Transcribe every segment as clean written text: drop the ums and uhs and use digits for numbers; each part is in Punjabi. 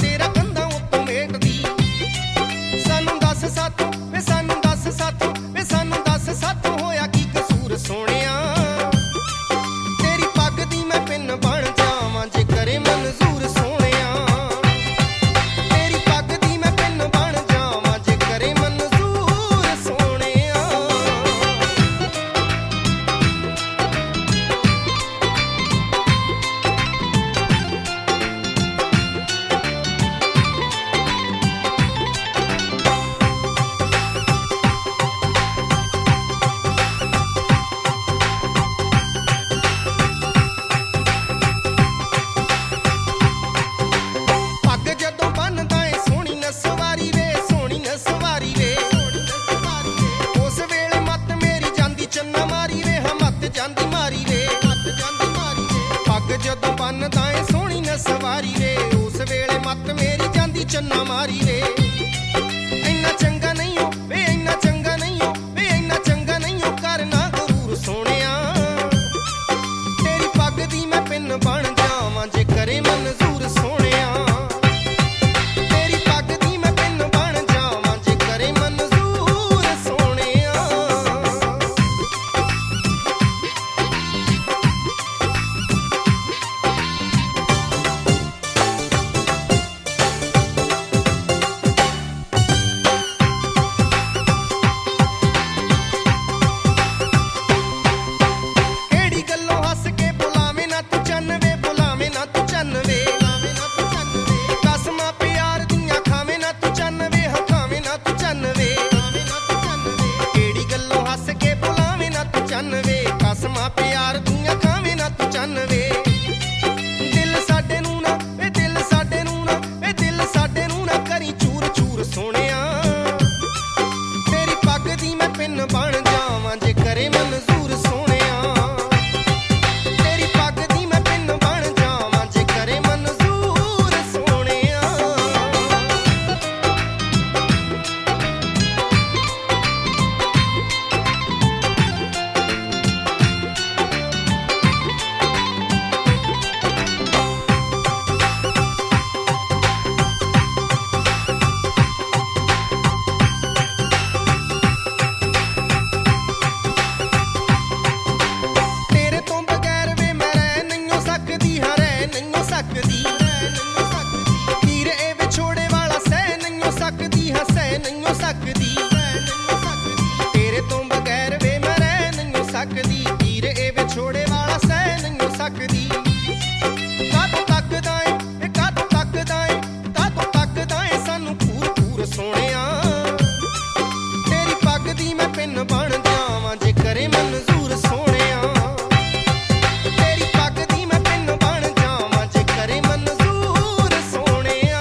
ਤੇਰਾ ਕੰਧਾਂ ਉੱਤੋਂ ਮੇਟਦੀ। ਸਾਨੂੰ ਦੱਸ ਸਾਥੋਂ ਵੇ ਸਾਨੂੰ ਦੱਸ ਸਾਥੋਂ ਵੇ ਸਾਨੂੰ ਦੱਸ ਸਾਥੋਂ ਹੋਇਆ ਕੀ ਕਸੂਰ ਸੋਹਣਿਆ। ਤੇਰੀ ਪੱਗ ਦੀ ਮੈਂ ਪਿੰਨ ਬਣ ਜਾਵਾਂ ਜੇ ਕਰੇ ਮਨਜ਼ੂਰ ਸੋਹਣਿਆ। ਤੇਰੀ ਪੱਗ ਦੀ ਮੈਂ ਪਿੰਨ ਬਣ ਜਾਵਾਂ ਜੇ ਕਰੇ ਮਨਜ਼ੂਰ ਸੋਹਣਿਆ। ਪੱਗ ਜਦੋਂ ਬੰਨ੍ਹਦਾ ਏ ਸੋਹਣੀ ਨਸਵਾਰੀ ਵੇ ਸੋਹਣੀ ਨਸਵਾਰੀ ਵੇ। ਉਸ ਵੇਲੇ ਮੱਤ ਮੇਰੀ ਜਾਂਦੀ ਚੰਨਾ ਮਾਰੀ ਵੇ ਹਾਂ ਮੱਤ ਜਾਂਦੀ ਮਾਰੀ ਵੇ ਮੱਤ ਜਾਂਦੀ ਮਾਰੀ ਵੇ। ਪੱਗ ਜਦੋਂ ਬੰਨ੍ਹਦਾ ਏ ਸੋਹਣੀ ਨਸਵਾਰੀ ਵੇ ਉਸ ਵੇਲੇ ਮੱਤ ਮੇਰੀ ਜਾਂਦੀ ਚੰਨਾ ਮਾਰੀ ਵੇ। ਇੰਨਾ ਚੰਗਾ ਨਹੀਂ ਓ ਵੇ ਇੰਨਾ ਚੰਗਾ ਨਹੀਂ ਓ ਵੇ ਇੰਨਾ ਚੰਗਾ ਨਹੀਂ ਓ ਕਰਨਾ ਗਰੂਰ ਸੋਹਣਿਆ। ਤੇਰੀ ਪੱਗ ਦੀ ਮੈਂ ਪਿੰਨ ਬਣ ਜਾਵਾਂ ਜੇ ਕਰੇ ਮਨਜ਼ੂਰ ਸੋਹਣਿਆ। ਤੇਰੀ ਪੱਗ ਦੀ ਮੈਂ ਪਿੰਨ ਬਣ ਜਾਵਾਂ ਜੇ ਕਰੇ ਮਨਜ਼ੂਰ ਸੋਹਣਿਆ। ਕਿਹੜੀ ਗੱਲੋਂ ਹੱਸ ਕੇ ਬੁਲਾਵੇਂ ਨਾ ਤੂੰ ਚੰਨ ਵੇ ਬੁਲਾਵੇਂ ਨਾ ਤੂੰ ਚੰਨ ਵੇ। ਕਸਮਾਂ ਪਿਆਰ ਦੀਆਂ ਖਾਵੇਂ ਨਾ ਤੂੰ ਚੰਨ ਵੇ ਹਾਂ ਖਾਵੇਂ ਨਾ ਤੂੰ ਚੰਨ ਵੇ। ਕਿਹੜੀ ਗੱਲੋਂ ਹੱਸ ਕੇ ਬੁਲਾਵੇਂ ਨਾ ਤੂੰ ਚੰਨ ਵੇ ਕਸਮਾਂ ਪਿਆਰ ਦੀਆਂ ਖਾਵੇਂ ਨਾ ਤੂੰ ਚੰਨ ਵੇ। ਦਿਲ ਸਾਡੇ ਨੂੰ ਨਾ ਵੇ ਦਿਲ ਸਾਡੇ ਨੂੰ ਨਾ ਵੇ ਦਿਲ ਸਾਡੇ ਨੂੰ ਨਾ ਕਰੀ ਚੂਰ ਚੂਰ ਸੋਹਣਿਆ। ਤੇਰੀ ਪੱਗ ਦੀ ਮੈਂ ਪਿੰਨ ਬਣ ਜਾਵਾਂ ਜੇ ਕਰੇ ਮਨਜ਼ੂਰ ਸੋਹਣਿਆ। ਤੇਰੀ ਪੱਗ ਦੀ ਮੈਂ ਪਿੰਨ ਬਣ ਜਾਵਾਂ ਜੇ ਕਰੇ ਮਨਜ਼ੂਰ ਸੋਹਣਿਆ। ਤੇਰੇ ਤੋਂ ਬਗੈਰ ਵੇ ਮੈਂ ਰਹਿ ਨਹੀਂ ਸਕਦੀ ਹਾਂ ਰਹਿ ਨਹੀਂ ਸਕਦੀ। ਤੀਰ ਇਹ ਵਿਛੋੜੇ ਵਾਲਾ ਸਹਿ ਨਹੀਂ ਸਕਦੀ ਹਾਂ ਸਹਿ ਨਹੀਂ ਸਕਦੀ। ਤੇਰੇ ਤੋਂ ਬਗੈਰ ਵੇ ਮੈਂ ਰਹਿ ਨਹੀਂ ਸਕਦੀ ਤੀਰ ਇਹ ਵਿਛੋੜੇ ਵਾਲਾ ਸਹਿ ਨਹੀਂ ਸਕਦੀ। ਕਾਹਤੋਂ ਤੱਕਦਾ ਏ ਵੇ ਕਾਹਤੋਂ ਤੱਕਦਾ ਏ ਕਾਹਤੋਂ ਤੱਕਦਾ ਏ ਸਾਨੂੰ ਘੂਰ ਘੂਰ ਸੋਹਣਿਆ। ਤੇਰੀ ਪੱਗ ਦੀ ਮੈਂ ਪਿੰਨ ਬਣ ਜਾਵਾਂ ਜੇ ਕਰੇ ਮਨਜ਼ੂਰ ਸੋਹਣਿਆ। ਤੇਰੀ ਪੱਗ ਦੀ ਮੈਂ ਪਿੰਨ ਬਣ ਜਾਵਾਂ ਜੇ ਕਰੇ ਮਨਜ਼ੂਰ ਸੋਹਣਿਆ।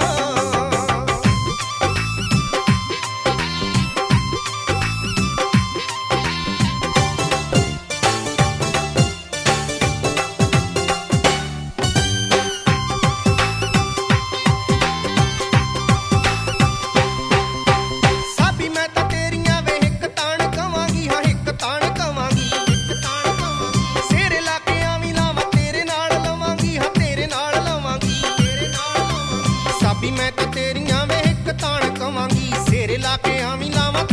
ਸਾਬੀ ਮੈਂ ਤਾਂ ਤੇਰੀਆਂ ਵੇ ਇੱਕ ਤਾਣ ਕਵਾਂਗੀ ਹਾਂ ਇੱਕ ਤਾਣ ਕਵਾਂਗੀ। ਸਿਰ ਲਾ ਕੇ ਆਵੀਂ ਲਾਵਾਂ ਤੇਰੇ ਨਾਲ ਲਵਾਂਗੀ ਹਾਂ ਤੇਰੇ ਨਾਲ ਲਵਾਂਗੀ। ਸਾਬੀ ਮੈਂ ਤਾਂ ਤੇਰੀਆਂ ਵੇ ਇੱਕ ਤਾਣ ਕਵਾਂਗੀ ਸਿਰ ਲਾ ਕੇ ਆਵੀਂ ਲਾਵਾਂ